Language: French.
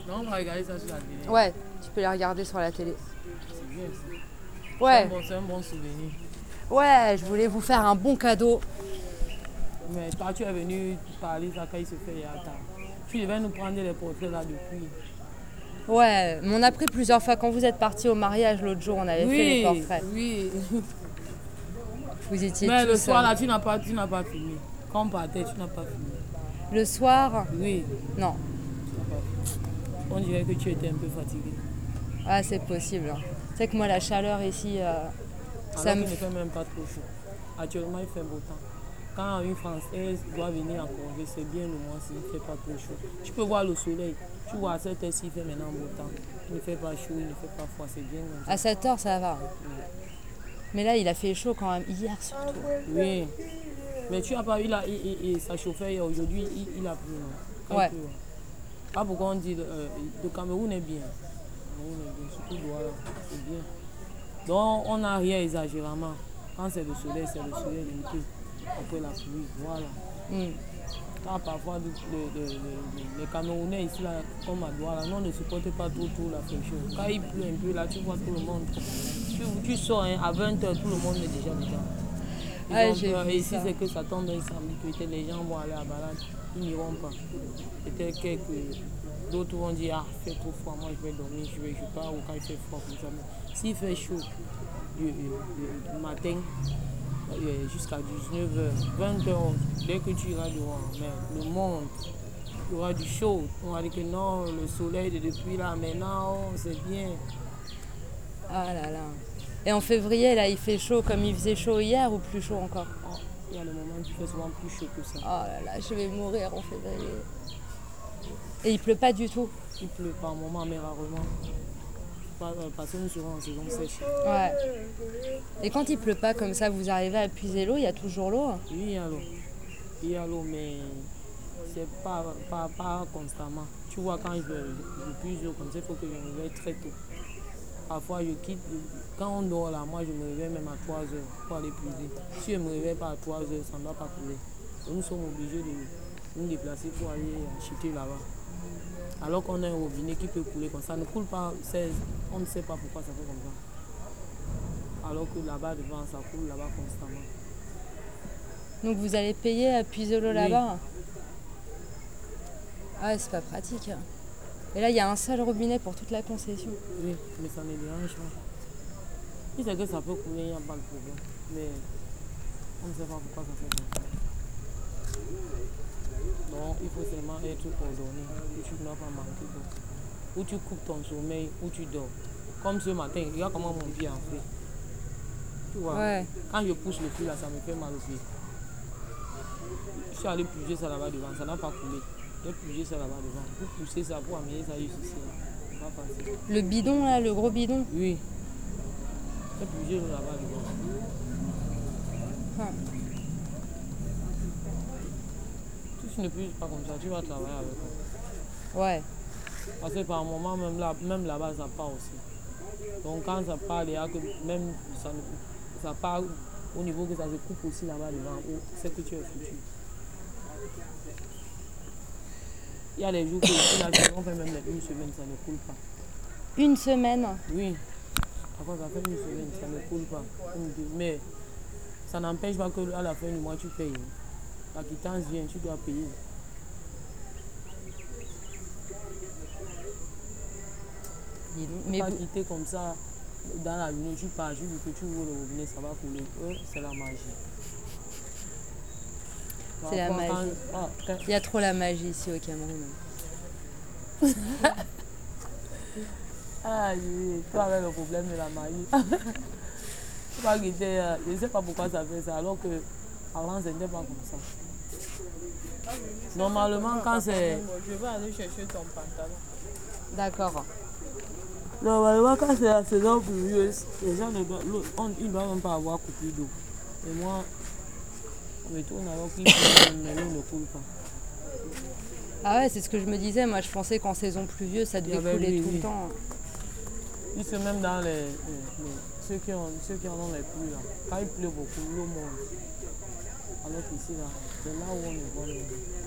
Non, on va regarder ça sur la télé. Ouais, tu peux les regarder sur la télé. C'est bien ça. Ouais, C'est un bon souvenir. ouais, je voulais vous faire un bon cadeau. Mais toi, tu es venu parler ça quand il se fait il y a temps. Tu devais nous prendre les portraits là depuis. Ouais, mais on a pris plusieurs fois. Quand vous êtes partis au mariage l'autre jour, on avait fait les portraits. Oui. Vous étiez Mais tous... le soir là, tu n'as pas filmé. Quand on partait, tu n'as pas filmé. Le soir, Oui, non. tu n'as pas filmé. On dirait que tu étais un peu fatigué. Ah, c'est possible. Tu sais que moi, la chaleur ici, ça Alors me... qu'il ne fait même pas trop chaud. Actuellement, il fait beau temps. Quand une Française doit venir en congé, c'est bien le mois-ci, il ne fait pas trop chaud. Tu peux voir le soleil. Tu vois à cette heure-ci, il fait maintenant beau temps. Il ne fait pas chaud, il ne fait pas froid, c'est bien comme ça. À 7 heures, ça va. Mais là, il a fait chaud quand même, hier surtout. Oui. Mais tu n'as pas vu là, ça chauffait hier. Aujourd'hui, il a plu. Non? Ouais. Ah, pourquoi on dit le Cameroun est bien. Le Cameroun est bien, surtout Douala, c'est bien. Donc, on n'a rien exagérément. Quand c'est le soleil, c'est le soleil l'été. Après la pluie, voilà. Quand parfois les Camerounais ici, là, comme à Douala, on ne supporte pas trop la fraîcheur. Quand il pleut un peu, là, tu vois tout le monde. Tu sors hein, à 20h, tout le monde est déjà dedans. Ah, j'ai vu et si ça. c'est que ça tombe un samedi, peut-être les gens vont aller à balade, ils n'iront pas. Peut-être d'autres vont dire, ah, il fait trop froid, moi je vais dormir, je vais pas, ou quand il fait froid comme ça. S'il fait chaud le matin, jusqu'à 19h, 20h, dès que tu iras dehors, mais le monde, il y aura du chaud. On va dire que non, le soleil de depuis là, maintenant, c'est bien. Ah là là. Et en février, là, il fait chaud comme il faisait chaud hier ou plus chaud encore? Oh, il y a le moment où il fait souvent plus chaud que ça. Oh là là, je vais mourir en février. Et il pleut pas du tout? Il pleut par moment, mais rarement. Parce que nous serons en saison sèche. Ouais. Et quand il pleut pas comme ça, vous arrivez à puiser l'eau? Il y a toujours l'eau? Oui, il y a l'eau. Il y a l'eau, mais c'est pas constamment. Tu vois, quand je puise l'eau comme ça, il faut que je me réveille très tôt. Parfois, je quitte. Quand on dort là, moi, je me réveille même à 3h pour aller puiser. Si je ne me réveille pas à 3h, ça ne doit pas couler. Donc, nous sommes obligés de nous déplacer pour aller acheter là-bas. Alors qu'on a un robinet qui peut couler comme ça. Ça ne coule pas 16. On ne sait pas pourquoi ça fait comme ça. Alors que là-bas devant, ça coule là-bas constamment. Donc vous allez payer à puiser l'eau là-bas? Ah, c'est pas pratique. Et là, il y a un seul robinet pour toute la concession. Oui, mais ça ne dérange pas. Si c'est que ça peut couler, il n'y a pas de problème. Mais on ne sait pas pourquoi ça fait comme ça. Donc, il faut seulement être ordonné. Tu ne dois pas manquer d'eau. Ou tu coupes ton sommeil, ou tu dors. Comme ce matin, regarde comment mon pied en fait. Tu vois, Ouais. quand je pousse le fil là, ça me fait mal au pied. Je suis allé puiser ça là-bas devant, ça n'a pas coulé. J'ai puisé ça là-bas devant. Pour pousser ça, pour amener ça jusqu'ici. C'est pas facile. Le bidon là, le gros bidon? Oui. J'ai puisé là-bas devant. Si tu ne puises pas comme ça, tu vas travailler avec eux. Ouais. Parce que par moment, même là-bas, ça part aussi. Donc quand ça part, il y a que même ça part au niveau que ça se coupe aussi là-bas devant. C'est que tu es foutu. Il y a des jours que on fait même une semaine, ça ne coule pas. Une semaine? Oui. Après, ça fait une semaine, ça ne coule pas. Mais ça n'empêche pas qu'à la fin du mois, tu payes. La quittance vient, tu dois payer. Mais pas quitter comme ça dans la journée, tu pars, tu dis que tu ouvres le robinet, ça va couler. C'est la magie. C'est la magie. Il y a trop la magie ici au Cameroun. Ah oui, toi avec le problème de la magie. Je ne sais pas pourquoi ça fait ça, alors que avant ce n'était pas comme ça. Normalement, quand c'est. Je vais aller chercher ton pantalon. D'accord. Normalement, quand c'est la saison pluvieuse, les gens ne doivent même pas avoir coupé d'eau. Et moi, on me tourne alors qu'il pleut, mais l'eau ne coule pas. Ah ouais, c'est ce que je me disais. Moi, je pensais qu'en saison pluvieuse, ça devait couler tout le temps. Juste même dans ceux qui en ont les pluies, là. Quand il pleut beaucoup, l'eau monte. Alors qu'ici, là, c'est là où on ne voit l'eau.